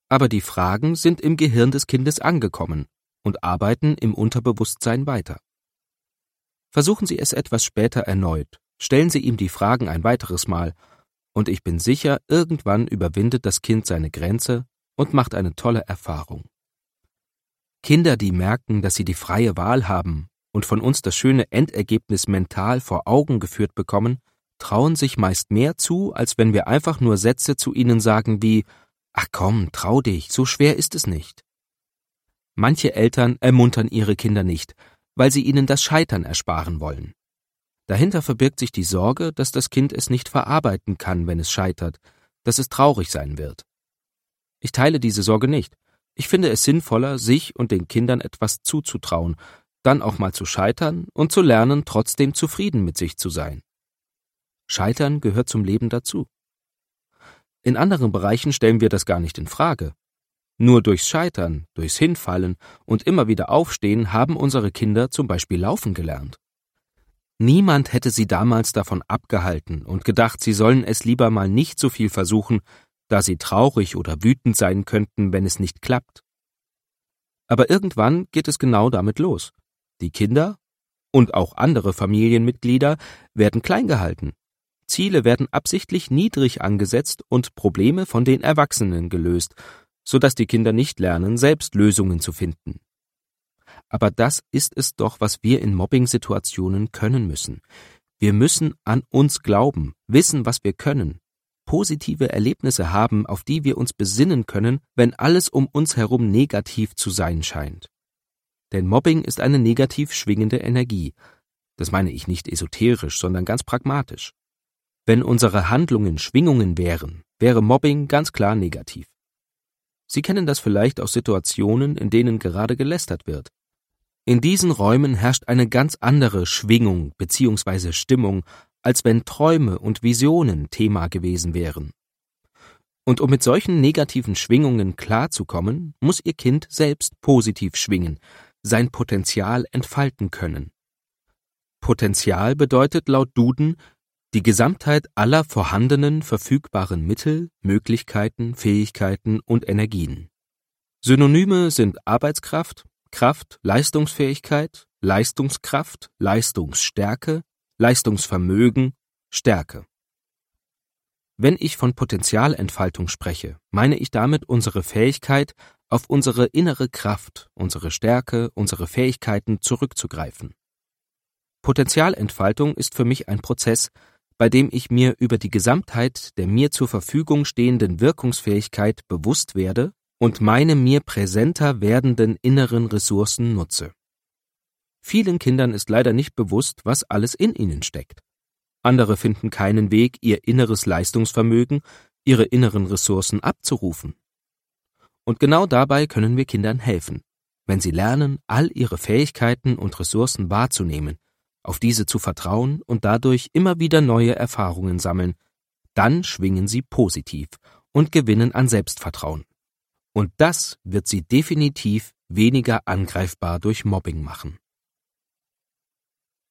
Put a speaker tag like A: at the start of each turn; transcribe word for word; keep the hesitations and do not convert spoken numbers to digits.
A: aber die Fragen sind im Gehirn des Kindes angekommen und arbeiten im Unterbewusstsein weiter. Versuchen Sie es etwas später erneut, stellen Sie ihm die Fragen ein weiteres Mal, und ich bin sicher, irgendwann überwindet das Kind seine Grenze und macht eine tolle Erfahrung. Kinder, die merken, dass sie die freie Wahl haben und von uns das schöne Endergebnis mental vor Augen geführt bekommen, trauen sich meist mehr zu, als wenn wir einfach nur Sätze zu ihnen sagen wie »Ach komm, trau dich, so schwer ist es nicht«. Manche Eltern ermuntern ihre Kinder nicht, weil sie ihnen das Scheitern ersparen wollen. Dahinter verbirgt sich die Sorge, dass das Kind es nicht verarbeiten kann, wenn es scheitert, dass es traurig sein wird. Ich teile diese Sorge nicht. Ich finde es sinnvoller, sich und den Kindern etwas zuzutrauen, dann auch mal zu scheitern und zu lernen, trotzdem zufrieden mit sich zu sein. Scheitern gehört zum Leben dazu. In anderen Bereichen stellen wir das gar nicht in Frage. Nur durchs Scheitern, durchs Hinfallen und immer wieder Aufstehen haben unsere Kinder zum Beispiel laufen gelernt. Niemand hätte sie damals davon abgehalten und gedacht, sie sollen es lieber mal nicht so viel versuchen, da sie traurig oder wütend sein könnten, wenn es nicht klappt. Aber irgendwann geht es genau damit los. Die Kinder und auch andere Familienmitglieder werden klein gehalten. Ziele werden absichtlich niedrig angesetzt und Probleme von den Erwachsenen gelöst, sodass die Kinder nicht lernen, selbst Lösungen zu finden. Aber das ist es doch, was wir in Mobbing-Situationen können müssen. Wir müssen an uns glauben, wissen, was wir können, positive Erlebnisse haben, auf die wir uns besinnen können, wenn alles um uns herum negativ zu sein scheint. Denn Mobbing ist eine negativ schwingende Energie. Das meine ich nicht esoterisch, sondern ganz pragmatisch. Wenn unsere Handlungen Schwingungen wären, wäre Mobbing ganz klar negativ. Sie kennen das vielleicht aus Situationen, in denen gerade gelästert wird. In diesen Räumen herrscht eine ganz andere Schwingung bzw. Stimmung, als wenn Träume und Visionen Thema gewesen wären. Und um mit solchen negativen Schwingungen klarzukommen, muss Ihr Kind selbst positiv schwingen, sein Potenzial entfalten können. Potenzial bedeutet laut Duden die Gesamtheit aller vorhandenen verfügbaren Mittel, Möglichkeiten, Fähigkeiten und Energien. Synonyme sind Arbeitskraft, Kraft, Leistungsfähigkeit, Leistungskraft, Leistungsstärke, Leistungsvermögen, Stärke. Wenn ich von Potenzialentfaltung spreche, meine ich damit unsere Fähigkeit, auf unsere innere Kraft, unsere Stärke, unsere Fähigkeiten zurückzugreifen. Potenzialentfaltung ist für mich ein Prozess, bei dem ich mir über die Gesamtheit der mir zur Verfügung stehenden Wirkungsfähigkeit bewusst werde und meine mir präsenter werdenden inneren Ressourcen nutze. Vielen Kindern ist leider nicht bewusst, was alles in ihnen steckt. Andere finden keinen Weg, ihr inneres Leistungsvermögen, ihre inneren Ressourcen abzurufen. Und genau dabei können wir Kindern helfen, wenn sie lernen, all ihre Fähigkeiten und Ressourcen wahrzunehmen, auf diese zu vertrauen und dadurch immer wieder neue Erfahrungen sammeln, dann schwingen sie positiv und gewinnen an Selbstvertrauen. Und das wird sie definitiv weniger angreifbar durch Mobbing machen.